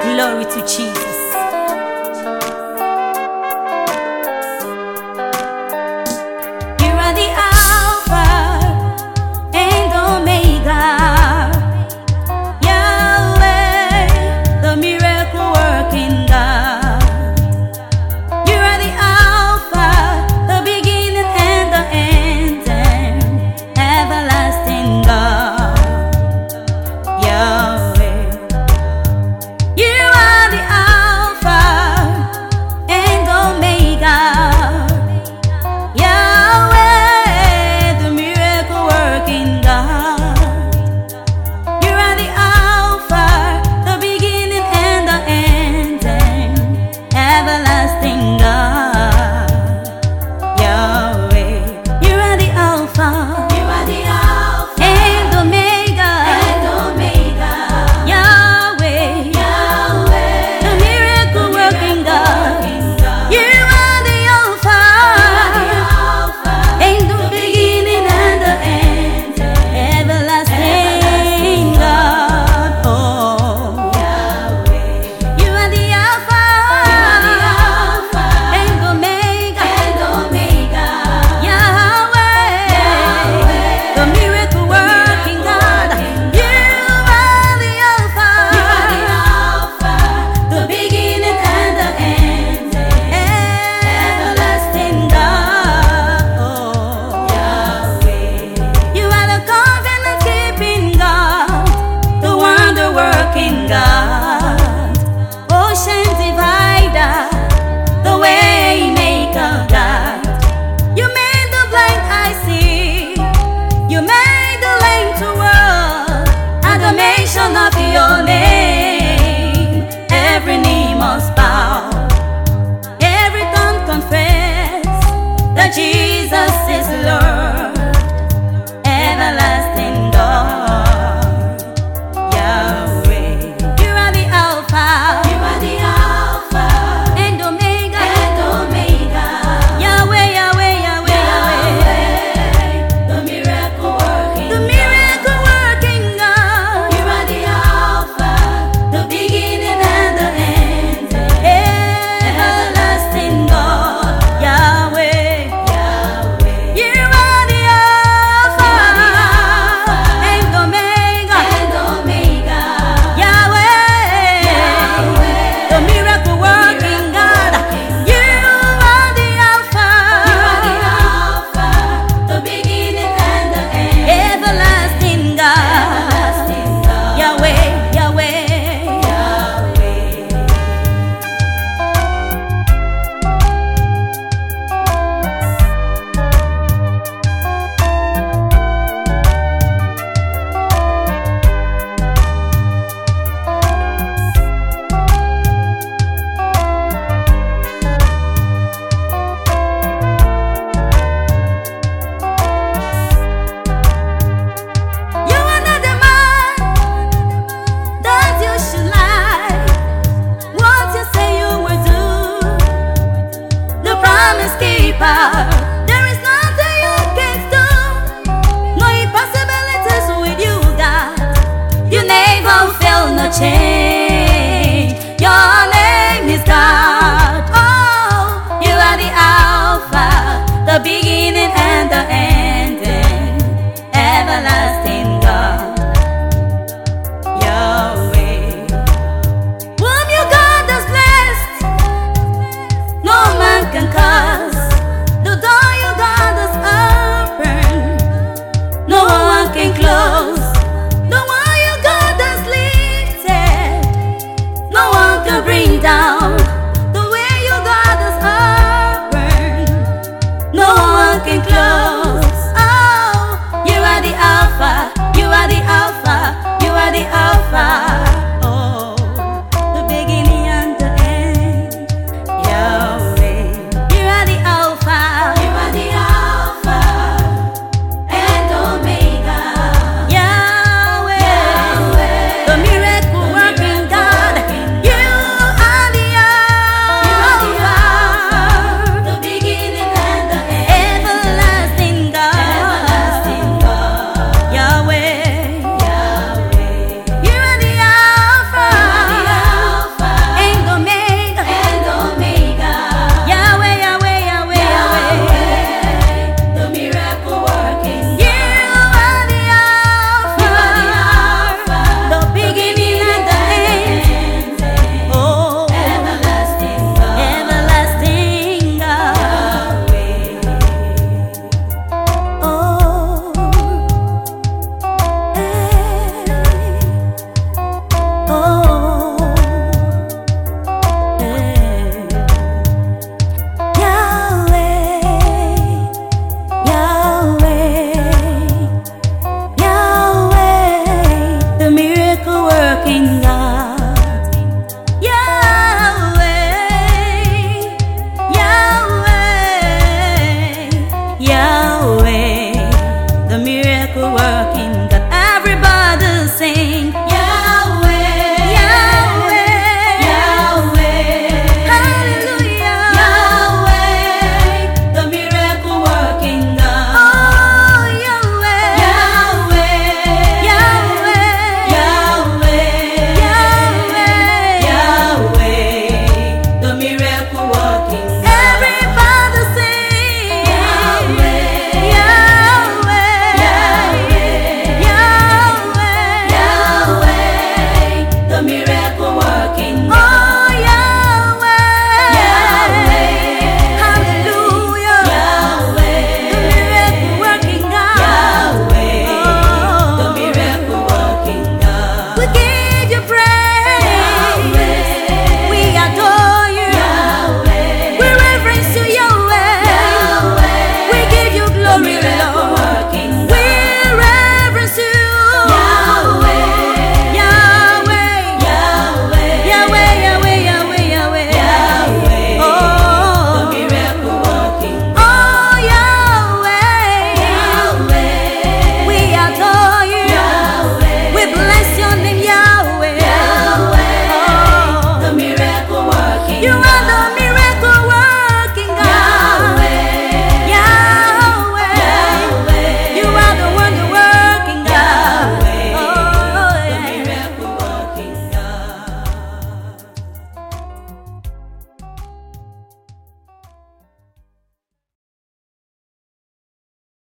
Glory to Jesus. You are the Alpha and Omega, Yahweh, the miracle working God. You are the Alpha, the beginning and the end, everlasting God, Yahweh. You are the Alpha and Omega, Yahweh, the miracle working God. You are the Alpha, the beginning and the end, everlasting God, Yahweh. You are the Alpha, You are the Alpha and Omega, and Omega, Yahweh, Yahweh, the miracle working God. You are the Alpha Alpha, and the beginning and the end, everlasting God. Oh, Yahweh, you are the Alpha Alpha and Omega, and Omega, Yahweh, the miracle working God. You are the Alpha, Alpha, the beginning and the end, everlasting God. Oh, Yahweh, you are the covenant keeping God, the wonder working God, ocean divider, the way maker God. You made the blind eye see, you made the lame to walk, adoration of your name. Every knee must bow, every tongue confess that Jesus is Lord, everlasting God, Yahweh. You are the Alpha You are the Alpha and Omega, and Omega, Yahweh, Yahweh, Yahweh, Yahweh, the miracle working the miracle working God. You are the Alpha Oh,